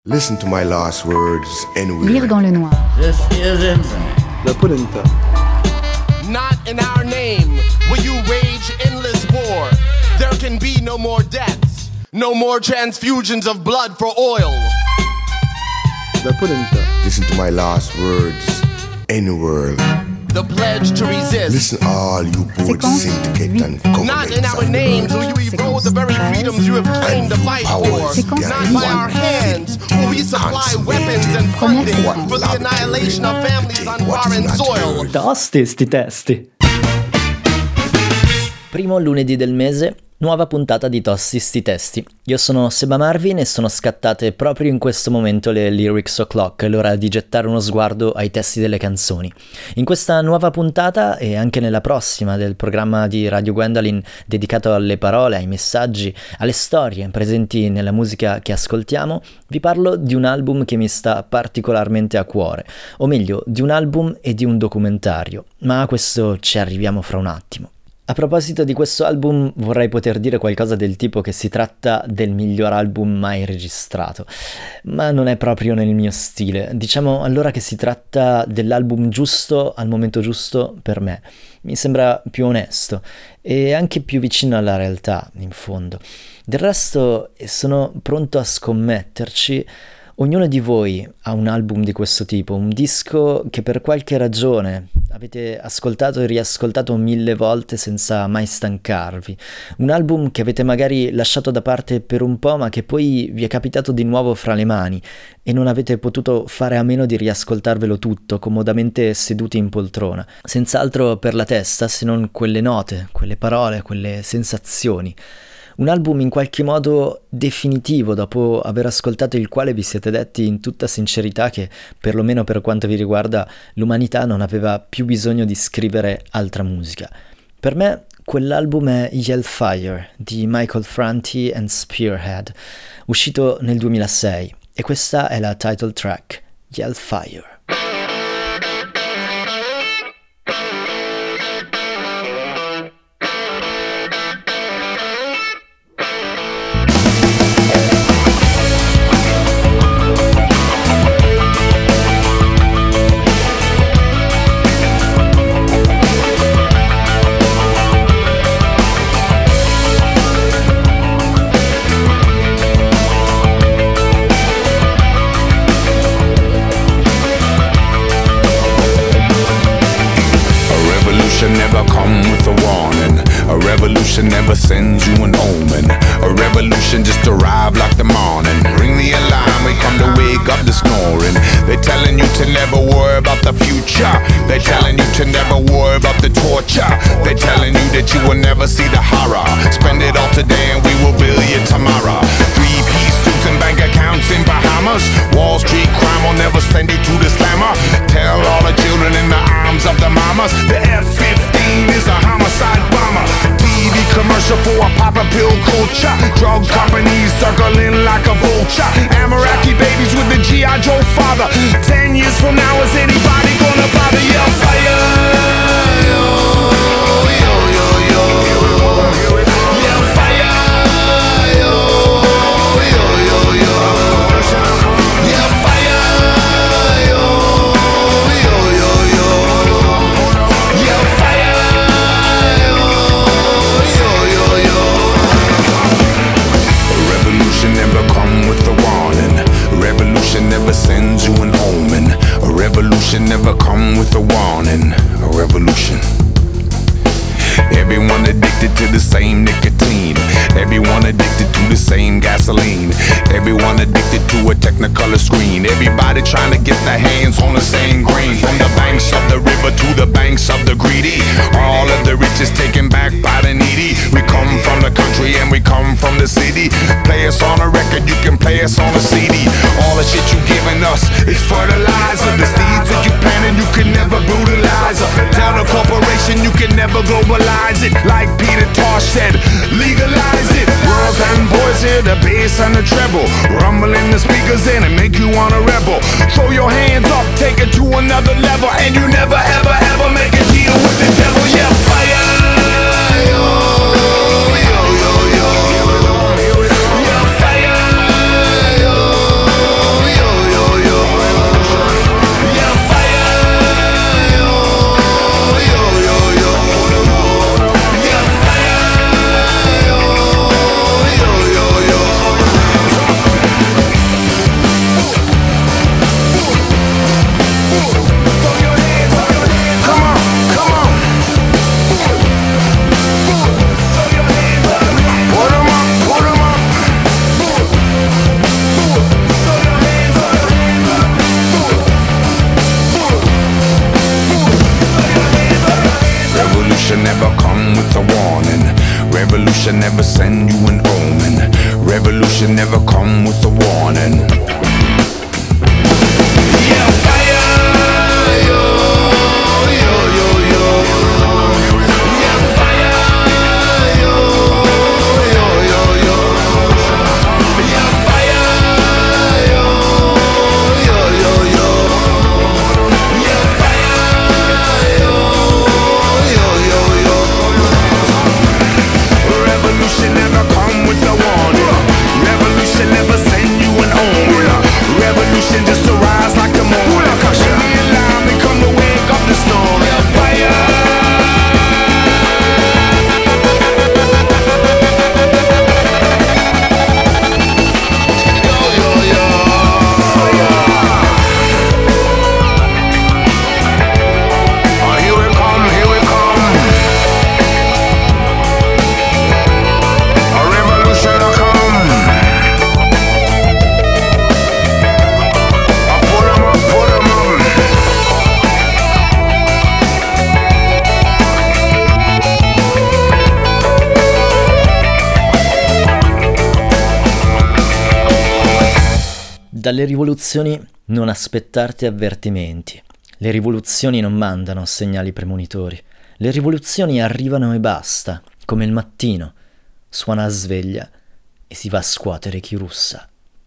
Listen to my last words anyway. Lire dans le noir. This is infinite. La polenta. Not in our name will you wage endless war. There can be no more deaths, no more transfusions of blood for oil. La polenta. Listen to my last words anywhere. The pledge to resist. Listen all you both Séquence syndicate and Not in governments our of the names will world. you erode the very freedoms you have claimed to fight for. Séquence Not by our hands will we supply weapons and funding for the annihilation of families on foreign soil. Tosti sti testi. Primo lunedì del mese, nuova puntata di Tosti sti testi. Io sono Seba Marvin e sono scattate proprio in questo momento le Lyrics O'Clock, è l'ora di gettare uno sguardo ai testi delle canzoni. In questa nuova puntata e anche nella prossima del programma di Radio Gwendolyn dedicato alle parole, ai messaggi, alle storie presenti nella musica che ascoltiamo, vi parlo di un album che mi sta particolarmente a cuore, o meglio, di un album e di un documentario, ma a questo ci arriviamo fra un attimo. A proposito di questo album vorrei poter dire qualcosa del tipo che si tratta del miglior album mai registrato, ma non è proprio nel mio stile. Diciamo allora che si tratta dell'album giusto al momento giusto per me. Mi sembra più onesto e anche più vicino alla realtà, in fondo. Del resto sono pronto a scommetterci. Ognuno di voi ha un album di questo tipo, un disco che per qualche ragione avete ascoltato e riascoltato 1000 volte senza mai stancarvi, un album che avete magari lasciato da parte per un po' ma che poi vi è capitato di nuovo fra le mani e non avete potuto fare a meno di riascoltarvelo tutto comodamente seduti in poltrona, senz'altro per la testa se non quelle note, quelle parole, quelle sensazioni. Un album in qualche modo definitivo dopo aver ascoltato il quale vi siete detti in tutta sincerità che, perlomeno per quanto vi riguarda, l'umanità non aveva più bisogno di scrivere altra musica. Per me quell'album è Hellfire di Michael Franti and Spearhead, uscito nel 2006, e questa è la title track, Hellfire. Never sends you an omen. A revolution just arrived like the morning. Ring the alarm, we come to wake up the snoring. They're telling you to never worry about the future. They're telling you to never worry about the torture. They're telling you that you will never see the horror. Spend it all today and we will build you tomorrow. 3-piece suits and bank accounts in Bahamas. Wall Street crime will never send you to the slammer. Tell all the children in the arms of the mamas the F-15 is a homicide bomber. TV commercial for a pop-up pill culture. Drug companies circling like a vulture. Amaraki babies with the G.I. Joe father. 10 years from now, is anybody gonna bother? Yeah, fire. Yo, yo, yo, yo. Yeah, fire. Yo, yo, yo, yo. Yeah, fire. Yo, yo, yo, yo. Yeah, fire. Never come with a warning. A revolution never sends you an omen. A revolution never come with a warning. A revolution. Everyone addicted to the same nicotine. Everyone addicted to the same gasoline. Everyone addicted to a Technicolor screen. Everybody trying to get their hands on the same green. From the banks of the river to the banks of the greedy. All of the rich is taken back by the needy. We come from the country and we come from the city. Play us on a record, you can play us on a CD. All the shit you giving us is fertilizer. The seeds that you planted you can never brutalize. Tell the corporation you can never globalize it. Like Peter Tosh said, legalize it. Girls and boys hear the bass and the treble, rumbling the speakers in and make you wanna rebel. Throw your hands up, take it to another level, and you never ever ever make a deal with the devil. Yeah, fire. Yo, yo, yo, yo. Yeah, fire. Yo, send you an omen. Revolution never come with a warning. Yeah, fire, yo, yo, yo, yo. Yeah, fire, yo, yo, yo, yo. Yeah, fire, yo, yo, yo, yo. Yeah, fire, yo, yo, yo, yo. Revolution never come with a warning. Revolution never send you an omen. Revolution just arise like the morning. Cause you be alive, become the wake up the storm. Yeah, fire. Yo, yo, yo. Fire. Oh, here we come, here we come. A revolution will come. Put 'em up, put 'em up. Dalle rivoluzioni non aspettarti avvertimenti. Le rivoluzioni non mandano segnali premonitori. Le rivoluzioni arrivano e basta, come il mattino. Suona la sveglia e si va a scuotere chi russa.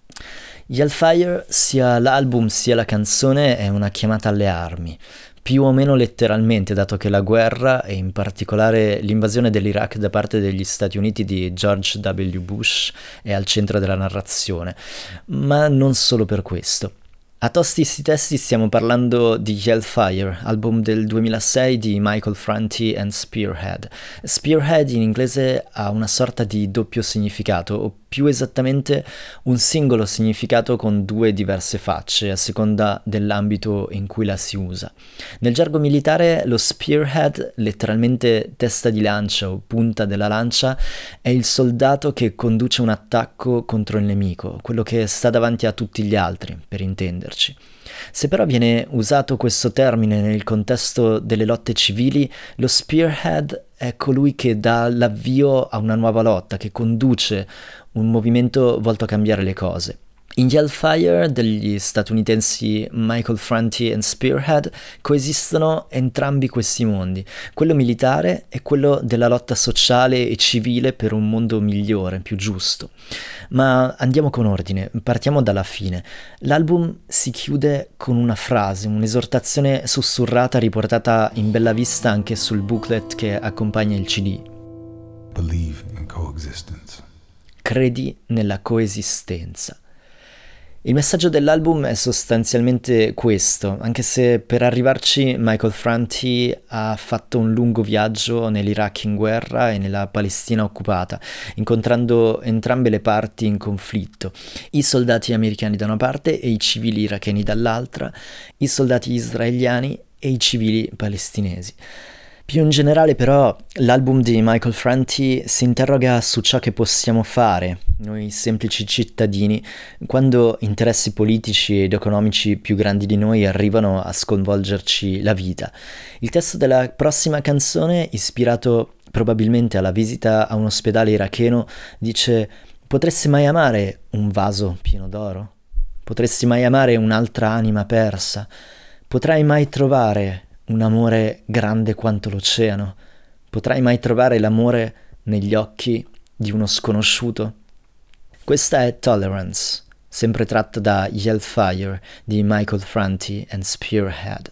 Gli Hellfire, sia l'album sia la canzone, è una chiamata alle armi, più o meno letteralmente, dato che la guerra, e in particolare l'invasione dell'Iraq da parte degli Stati Uniti di George W. Bush, è al centro della narrazione, ma non solo per questo. A tosti sti testi stiamo parlando di Hellfire, album del 2006 di Michael Franti and Spearhead. Spearhead in inglese ha una sorta di doppio significato, o più esattamente un singolo significato con due diverse facce, a seconda dell'ambito in cui la si usa. Nel gergo militare lo spearhead, letteralmente testa di lancia o punta della lancia, è il soldato che conduce un attacco contro il nemico, quello che sta davanti a tutti gli altri, per intenderci. Se però viene usato questo termine nel contesto delle lotte civili, lo spearhead è colui che dà l'avvio a una nuova lotta, che conduce un movimento volto a cambiare le cose. In Hellfire degli statunitensi Michael Franti and Spearhead coesistono entrambi questi mondi, quello militare e quello della lotta sociale e civile per un mondo migliore, più giusto. Ma andiamo con ordine, partiamo dalla fine. L'album si chiude con una frase, un'esortazione sussurrata riportata in bella vista anche sul booklet che accompagna il CD. Believe in coexistence. Credi nella coesistenza. Il messaggio dell'album è sostanzialmente questo, anche se per arrivarci Michael Franti ha fatto un lungo viaggio nell'Iraq in guerra e nella Palestina occupata, incontrando entrambe le parti in conflitto, i soldati americani da una parte e i civili iracheni dall'altra, i soldati israeliani e i civili palestinesi. Più in generale però l'album di Michael Franti si interroga su ciò che possiamo fare, noi semplici cittadini, quando interessi politici ed economici più grandi di noi arrivano a sconvolgerci la vita. Il testo della prossima canzone, ispirato probabilmente alla visita a un ospedale iracheno, dice: potresti mai amare un vaso pieno d'oro? Potresti mai amare un'altra anima persa? Potrai mai trovare un amore grande quanto l'oceano? Potrai mai trovare l'amore negli occhi di uno sconosciuto? Questa è Tolerance, sempre tratta da Hellfire di Michael Franti and Spearhead.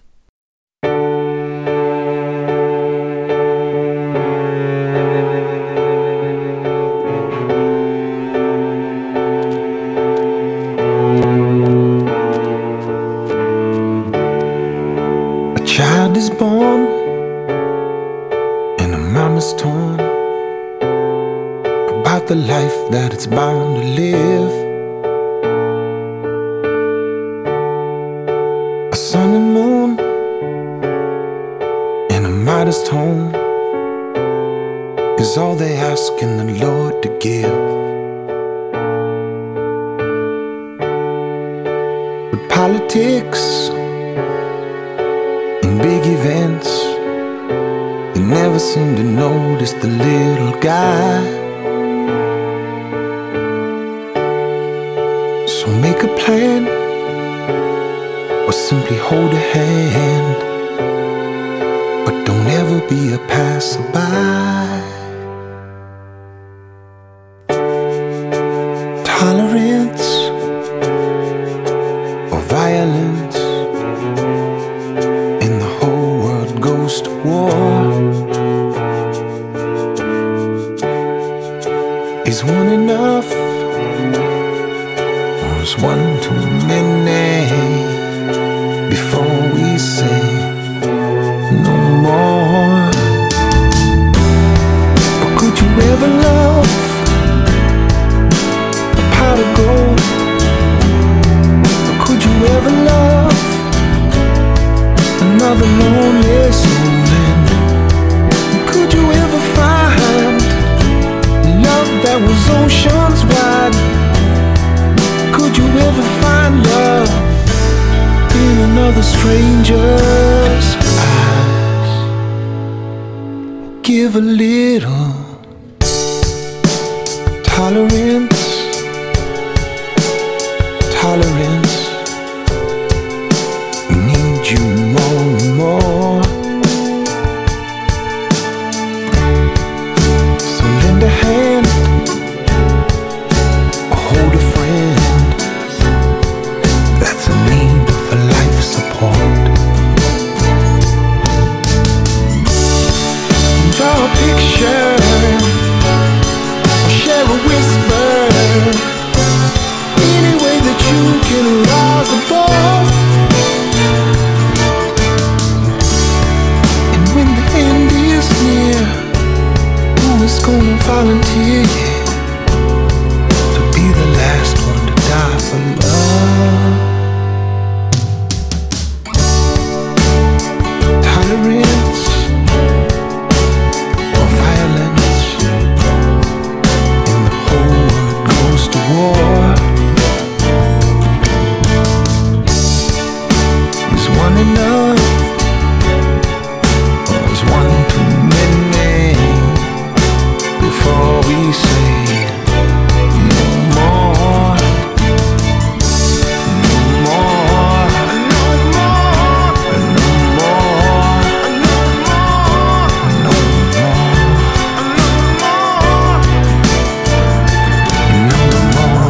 Child is born and a mama's torn about the life that it's bound to live. A sun and moon in a modest home is all they ask in the Lord to give. But politics and big events, they never seem to notice the little guy So make a plan, or simply hold a hand, but don't ever be a passerby. Tolerance or violence, and the whole world goes to war. Is one enough, or is one too many? Before we say no more. But could you ever love a pot of gold? Or could you ever love another lonely soul? And could you ever find love that was oceans wide? Could you ever find love in another stranger's eyes? Give a little tolerance, tolerance. We need you more and more. So lend a hand or hold a friend that's in need of a life support. Draw a picture or share a whisper, any way that you can rise above. And when the end is near, who is gonna volunteer to be the last one to die for love? Tolerance or violence, and the whole world goes to war. Is one enough, or is one too many? Before we say no more, no more, no more, no more, no more, no more.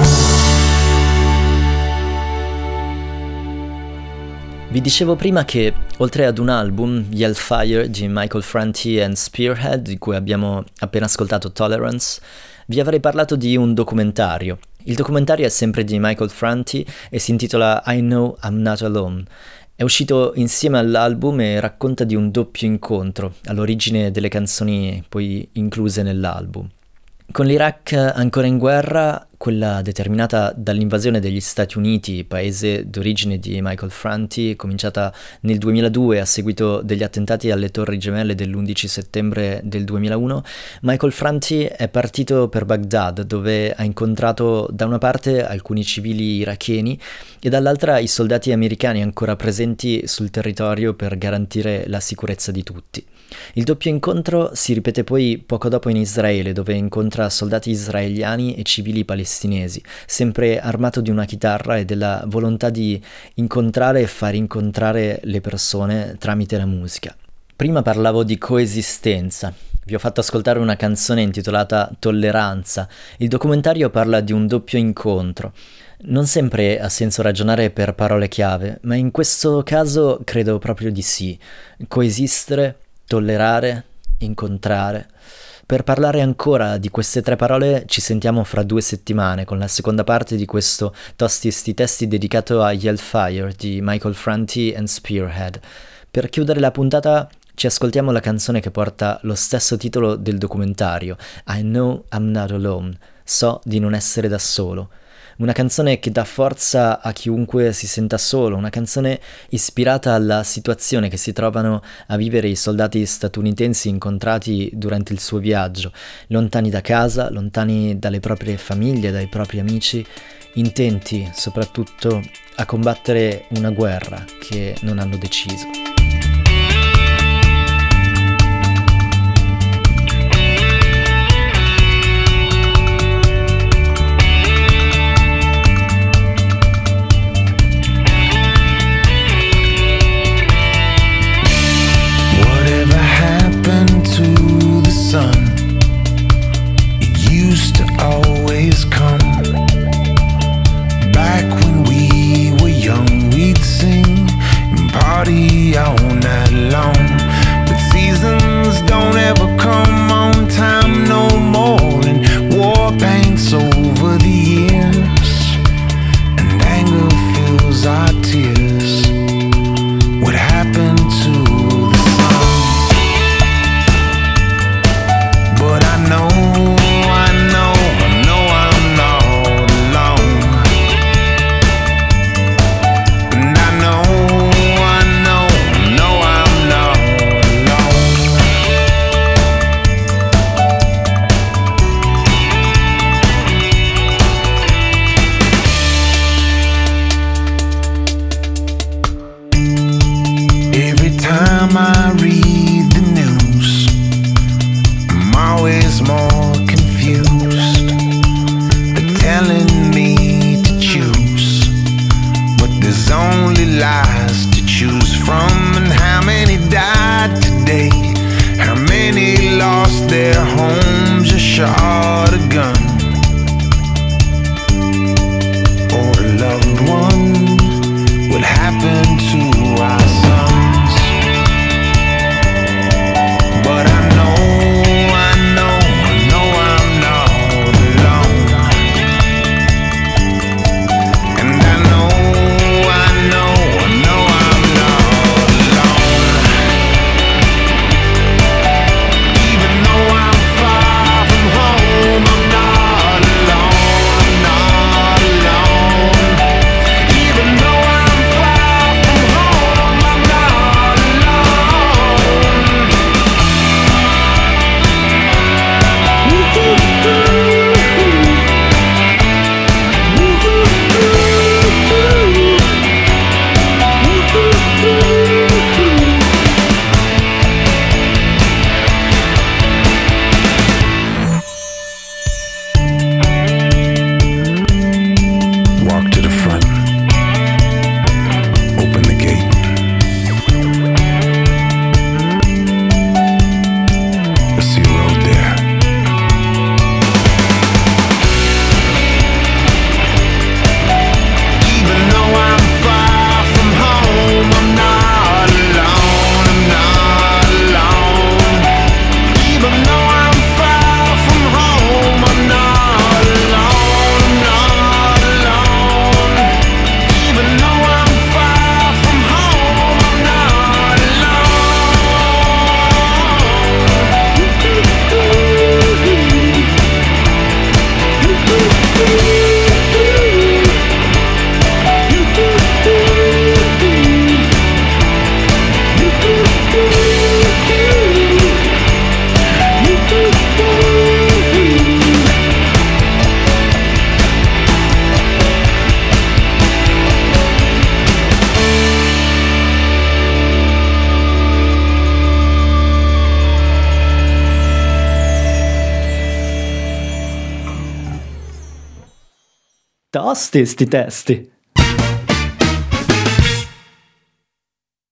Vi dicevo prima che, oltre ad un album, Hellfire di Michael Franti and Spearhead, di cui abbiamo appena ascoltato Tolerance, vi avrei parlato di un documentario. Il documentario è sempre di Michael Franti e si intitola I Know I'm Not Alone. È uscito insieme all'album e racconta di un doppio incontro, all'origine delle canzoni poi incluse nell'album. Con l'Iraq ancora in guerra, quella determinata dall'invasione degli Stati Uniti, paese d'origine di Michael Franti, cominciata nel 2002 a seguito degli attentati alle Torri Gemelle dell'11 settembre del 2001, Michael Franti è partito per Baghdad, dove ha incontrato da una parte alcuni civili iracheni e dall'altra i soldati americani ancora presenti sul territorio per garantire la sicurezza di tutti. Il doppio incontro si ripete poi poco dopo in Israele, dove incontra soldati israeliani e civili palestinesi, sempre armato di una chitarra e della volontà di incontrare e far incontrare le persone tramite la musica. Prima parlavo di coesistenza. Vi ho fatto ascoltare una canzone intitolata Tolleranza. Il documentario parla di un doppio incontro. Non sempre ha senso ragionare per parole chiave, ma in questo caso credo proprio di sì. Coesistere, tollerare, incontrare. Per parlare ancora di queste tre parole ci sentiamo fra 2 settimane con la seconda parte di questo Tosti e sti testi dedicato a Hellfire di Michael Franti and Spearhead. Per chiudere la puntata ci ascoltiamo la canzone che porta lo stesso titolo del documentario, I Know I'm Not Alone, so di non essere da solo. Una canzone che dà forza a chiunque si senta solo, una canzone ispirata alla situazione che si trovano a vivere i soldati statunitensi incontrati durante il suo viaggio, lontani da casa, lontani dalle proprie famiglie, dai propri amici, intenti soprattutto a combattere una guerra che non hanno deciso. There's only lies to choose from, and how many died today? How many lost their homes or shot a gun? Or a loved one? What happened to our sons? But I know I'm not alone. And I know I'm not alone. Even though I'm far from home, I'm not alone, not alone. Even though I'm far from home, I'm not alone. Walk to the front. Open the gate. I see a road there. Even though I'm far from home, I'm not alone, I'm not alone. Even though I'm far from home, I'm not alone, I'm not alone. Even though I'm far from home, I'm not Tosti sti testi.